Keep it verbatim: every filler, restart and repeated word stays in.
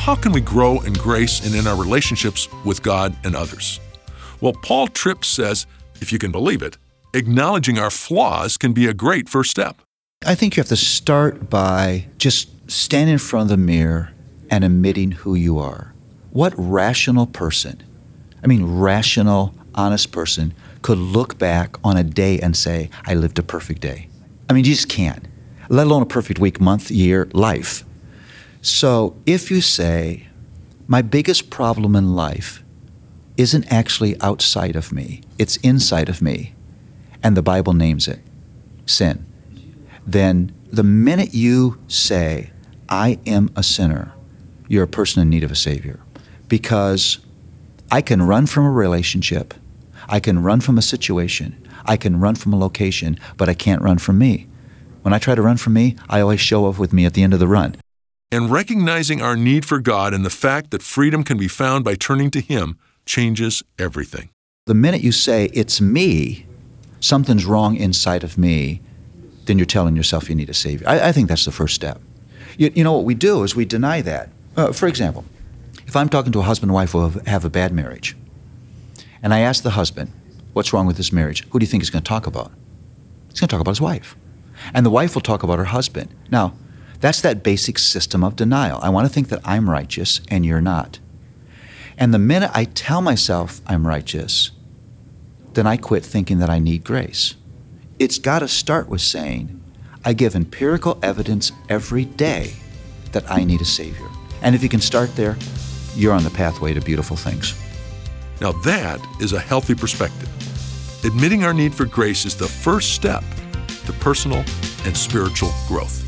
how can we grow in grace and in our relationships with God and others? Well, Paul Tripp says, if you can believe it, acknowledging our flaws can be a great first step. I think you have to start by just standing in front of the mirror and admitting who you are. What rational person, I mean rational, honest person, could look back on a day and say, I lived a perfect day? I mean, you just can't, let alone a perfect week, month, year, life. So if you say, my biggest problem in life isn't actually outside of me, it's inside of me, and the Bible names it sin, then the minute you say, I am a sinner, you're a person in need of a Savior. Because I can run from a relationship, I can run from a situation, I can run from a location, but I can't run from me. When I try to run from me, I always show up with me at the end of the run. And recognizing our need for God and the fact that freedom can be found by turning to Him changes everything. The minute you say, it's me, something's wrong inside of me, then you're telling yourself you need a Savior. I, I think that's the first step. You, you know, what we do is we deny that. Uh, for example, if I'm talking to a husband and wife who have, have a bad marriage, and I ask the husband, what's wrong with this marriage? Who do you think he's going to talk about? He's going to talk about his wife. And the wife will talk about her husband. Now, that's that basic system of denial. I want to think that I'm righteous and you're not. And the minute I tell myself I'm righteous, then I quit thinking that I need grace. It's got to start with saying, I give empirical evidence every day that I need a Savior. And if you can start there, you're on the pathway to beautiful things. Now that is a healthy perspective. Admitting our need for grace is the first step to personal and spiritual growth.